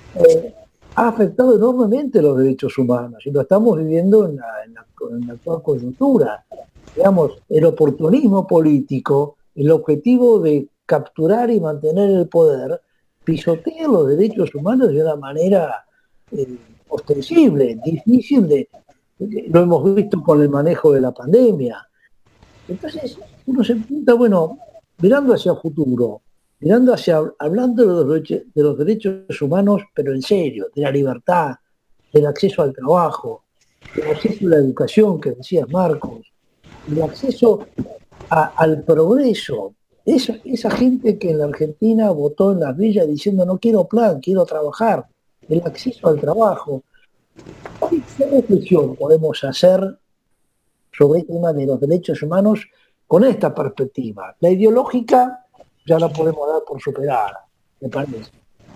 Ha afectado enormemente los derechos humanos y lo estamos viviendo en la actual coyuntura. Digamos, el oportunismo político, el objetivo de capturar y mantener el poder, pisotea los derechos humanos de una manera ostensible, difícil lo hemos visto con el manejo de la pandemia. Entonces uno se pregunta, bueno, mirando hacia el futuro, hablando de los derechos humanos, pero en serio, de la libertad, del acceso al trabajo, del acceso a la educación, que decías Marcos, el acceso al progreso. Esa gente que en la Argentina votó en las villas diciendo no quiero plan, quiero trabajar, el acceso al trabajo. ¿Qué reflexión podemos hacer sobre el tema de los derechos humanos con esta perspectiva? La ideológica ya la podemos dar por superada, me parece.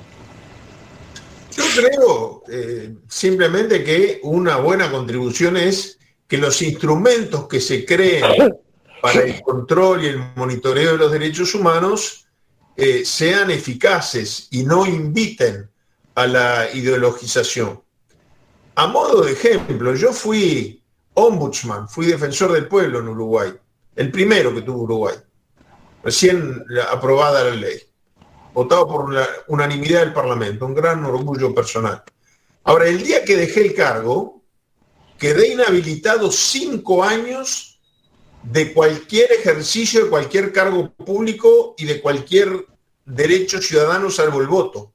Yo creo simplemente que una buena contribución es que los instrumentos que se creen para el control y el monitoreo de los derechos humanos sean eficaces y no inviten a la ideologización. A modo de ejemplo, yo fui ombudsman, fui defensor del pueblo en Uruguay, el primero que tuvo Uruguay, recién aprobada la ley, votado por la unanimidad del Parlamento, un gran orgullo personal. Ahora, el día que dejé el cargo, quedé inhabilitado 5 años de cualquier ejercicio, de cualquier cargo público y de cualquier derecho ciudadano salvo el voto.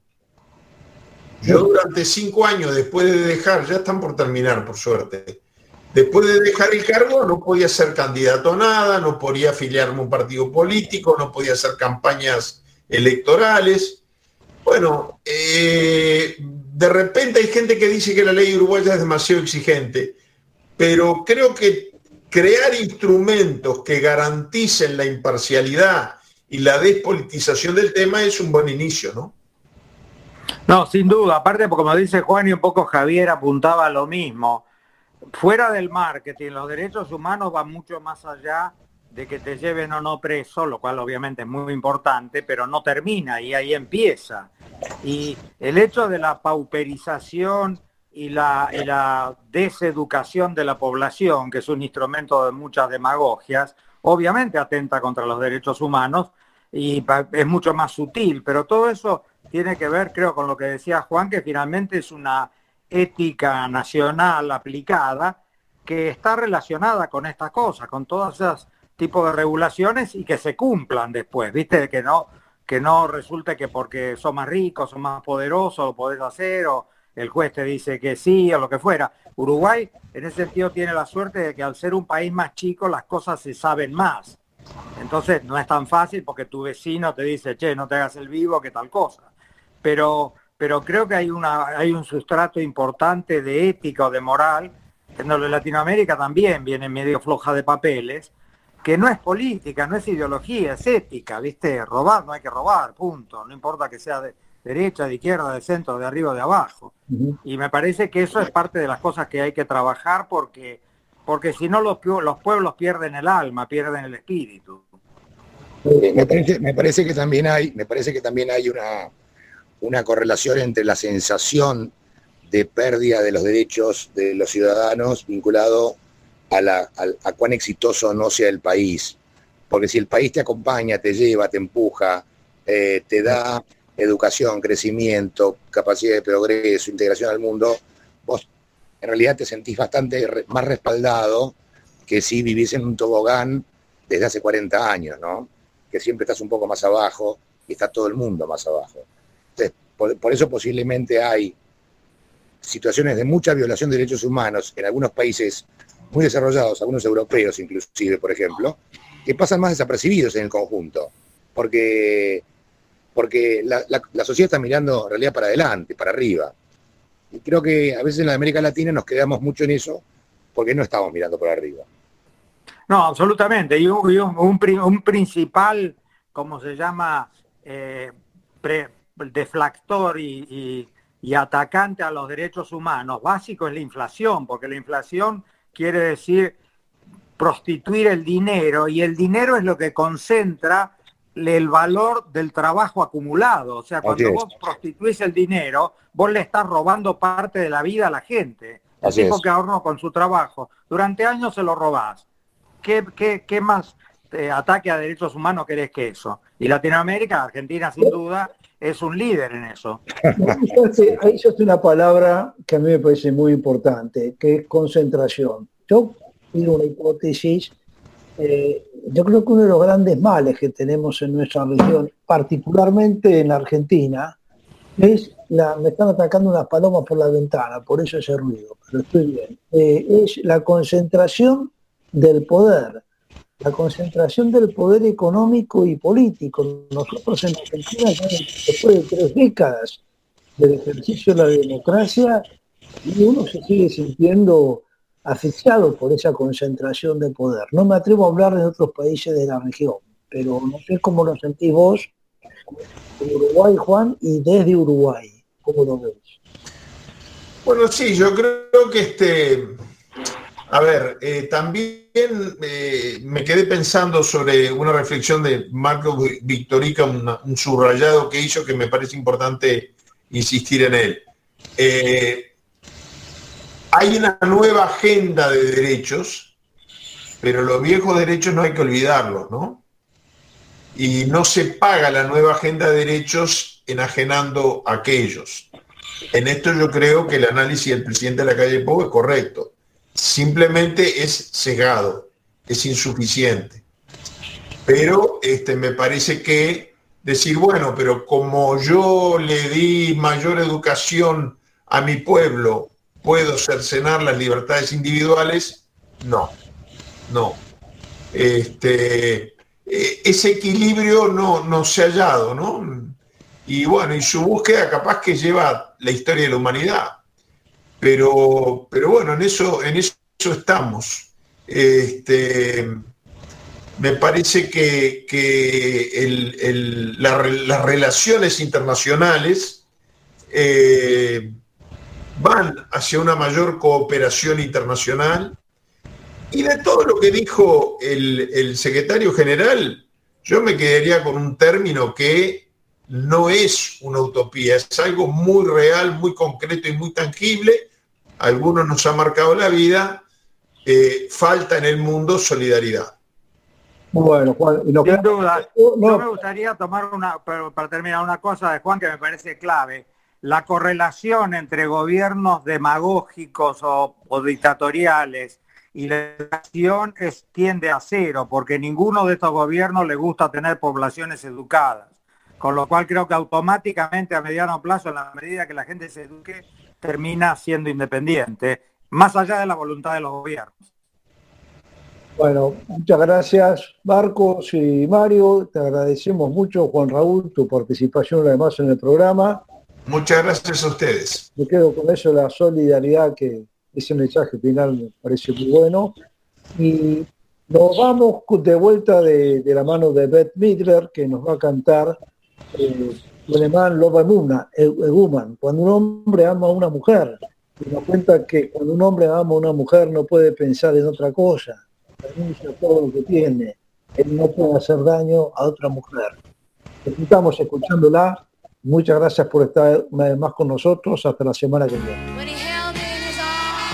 Yo durante 5 años, después de dejar, ya están por terminar, por suerte, después de dejar el cargo no podía ser candidato a nada, no podía afiliarme a un partido político, no podía hacer campañas electorales. Bueno, de repente hay gente que dice que la ley uruguaya es demasiado exigente, pero creo que crear instrumentos que garanticen la imparcialidad y la despolitización del tema es un buen inicio, ¿no? No, sin duda. Aparte, como dice Juan y un poco Javier apuntaba a lo mismo. Fuera del marketing, los derechos humanos van mucho más allá de que te lleven o no preso, lo cual obviamente es muy importante, pero no termina y ahí empieza. Y el hecho de la pauperización y la deseducación de la población, que es un instrumento de muchas demagogias, obviamente atenta contra los derechos humanos y es mucho más sutil, pero todo eso tiene que ver, creo, con lo que decía Juan, que finalmente es una ética nacional aplicada que está relacionada con estas cosas, con todos esos tipos de regulaciones y que se cumplan después, ¿viste? Que no resulte que porque sos más rico, sos más poderoso, lo podés hacer, o el juez te dice que sí, o lo que fuera. Uruguay, en ese sentido, tiene la suerte de que al ser un país más chico, las cosas se saben más. Entonces, no es tan fácil porque tu vecino te dice, che, no te hagas el vivo, que tal cosa. Pero pero creo que hay un sustrato importante de ética o de moral, en donde Latinoamérica también viene medio floja de papeles, que no es política, no es ideología, es ética, ¿viste? Robar no hay que robar, punto. No importa que sea de derecha, de izquierda, de centro, de arriba o de abajo. Y me parece que eso es parte de las cosas que hay que trabajar porque si no los pueblos pierden el alma, pierden el espíritu. Me parece que también hay una correlación entre la sensación de pérdida de los derechos de los ciudadanos vinculado a cuán exitoso no sea el país. Porque si el país te acompaña, te lleva, te empuja, te da educación, crecimiento, capacidad de progreso, integración al mundo, vos en realidad te sentís bastante más respaldado que si vivís en un tobogán desde hace 40 años, ¿no? Que siempre estás un poco más abajo y está todo el mundo más abajo. Entonces, por eso posiblemente hay situaciones de mucha violación de derechos humanos en algunos países muy desarrollados, algunos europeos inclusive, por ejemplo, que pasan más desapercibidos en el conjunto, porque la sociedad está mirando en realidad para adelante, para arriba. Y creo que a veces en la América Latina nos quedamos mucho en eso porque no estamos mirando para arriba. No, absolutamente. Y un principal, como se llama, deflactor y atacante a los derechos humanos básico es la inflación, porque la inflación quiere decir prostituir el dinero, y el dinero es lo que concentra el valor del trabajo acumulado. O sea, cuando vos prostituís el dinero, vos le estás robando parte de la vida a la gente. El tipo que ahorró con su trabajo, durante años se lo robás. ¿Qué más ataque a derechos humanos querés que eso? Y Latinoamérica, Argentina sin duda, es un líder en eso. Ahí usaste una palabra que a mí me parece muy importante, que es concentración. Yo digo una hipótesis. Yo creo que uno de los grandes males que tenemos en nuestra región, particularmente en Argentina, es me están atacando unas palomas por la ventana, por eso ese ruido, pero estoy bien. Es la concentración del poder, la concentración del poder económico y político. Nosotros en Argentina, después de 3 décadas del ejercicio de la democracia, y uno se sigue sintiendo asfixiado por esa concentración de poder. No me atrevo a hablar de otros países de la región, pero no sé cómo lo sentís vos en Uruguay, Juan, y desde Uruguay, ¿cómo lo ves? Bueno, sí, yo creo que también me quedé pensando sobre una reflexión de Marco Victorica, un subrayado que hizo que me parece importante insistir en él. Hay una nueva agenda de derechos, pero los viejos derechos no hay que olvidarlos, ¿no? Y no se paga la nueva agenda de derechos enajenando a aquellos. En esto yo creo que el análisis del presidente de la calle Pou es correcto. Simplemente es sesgado, es insuficiente. Pero me parece que decir, bueno, pero como yo le di mayor educación a mi pueblo, ¿puedo cercenar las libertades individuales? No. Ese equilibrio no se ha hallado, ¿no? Y bueno, y su búsqueda capaz que lleva la historia de la humanidad. Pero bueno, en eso estamos. Me parece que las relaciones internacionales van hacia una mayor cooperación internacional, y de todo lo que dijo el secretario general, yo me quedaría con un término que no es una utopía, es algo muy real, muy concreto y muy tangible. A algunos nos ha marcado la vida. Falta en el mundo solidaridad. Bueno, Juan, sin duda. Yo me gustaría tomar para terminar, una cosa de Juan que me parece clave. La correlación entre gobiernos demagógicos o dictatoriales y la educación tiende a cero, porque ninguno de estos gobiernos le gusta tener poblaciones educadas. Con lo cual creo que automáticamente a mediano plazo, en la medida que la gente se eduque, termina siendo independiente, más allá de la voluntad de los gobiernos. Bueno, muchas gracias, Marcos y Mario. Te agradecemos mucho, Juan Raúl, tu participación además en el programa. Muchas gracias a ustedes. Me quedo con eso, la solidaridad, que ese mensaje final me parece muy bueno. Y nos vamos de vuelta de la mano de Bette Midler, que nos va a cantar su alemán Love Woman, cuando un hombre ama a una mujer. Y nos cuenta que cuando un hombre ama a una mujer no puede pensar en otra cosa, renuncia a todo lo que tiene, él no puede hacer daño a otra mujer. Estamos escuchándola. Muchas gracias por estar una vez más con nosotros. Hasta la semana que viene. When he held me in his arms,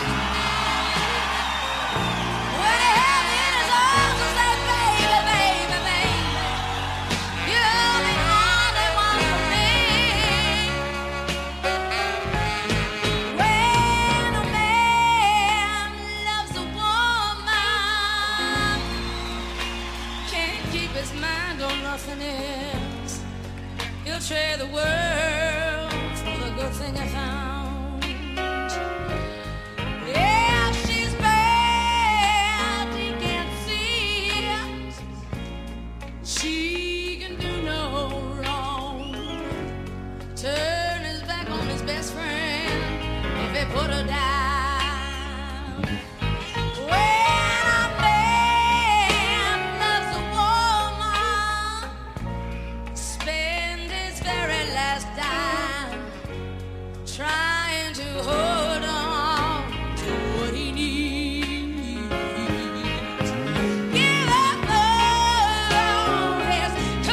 when he held me in his arms, I said, baby, baby, baby, you're the only one for me. When a man loves a woman, can't keep his mind on nothing else. He'll trade the world for the good thing I found. Yeah, she's bad, he can't see it. She can do no wrong. Turn his back on his best friend if he put her down. When a man loves a woman, spend his very last dime trying to hold on to what he needs. Give up all his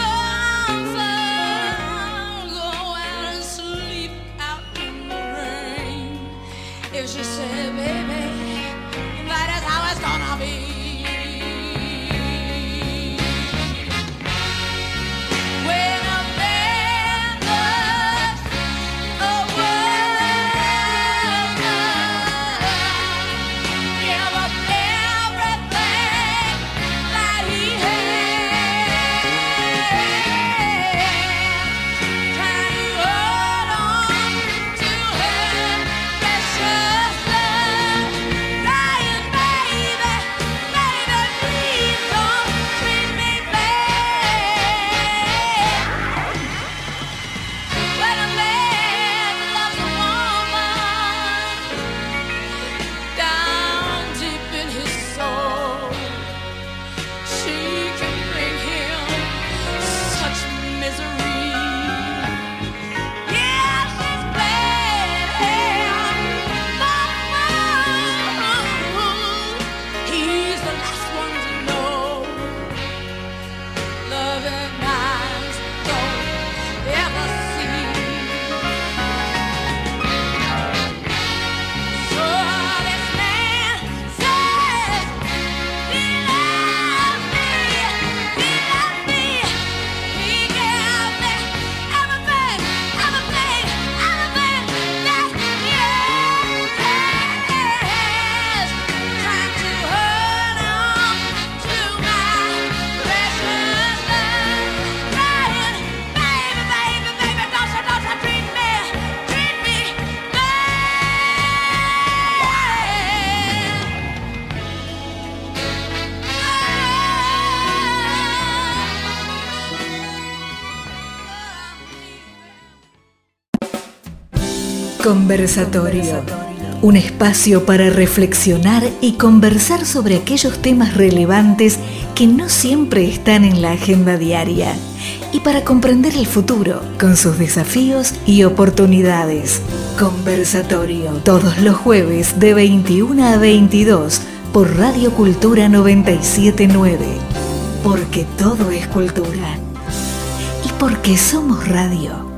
comfort, go out and sleep out in the rain. If she said, baby, that is how it's gonna be. When a man loves a woman, give up everything that he has. Try to hold on to her precious love. Crying, baby, baby, please don't treat me bad. When a man loves a woman, down deep in his soul, she can bring him such misery. Yeah, she's bad, but he's the last one to know. Loving eyes don't ever see. So this man says he loves me, he loves me, he gave me everything, everything, everything that he has. Trying to hold on to my precious love, crying, baby, baby, baby, don't you treat me bad. Conversatorio. Un espacio para reflexionar y conversar sobre aquellos temas relevantes que no siempre están en la agenda diaria y para comprender el futuro con sus desafíos y oportunidades. Conversatorio. Todos los jueves de 21 a 22 por Radio Cultura 97.9. Porque todo es cultura. Y porque somos radio.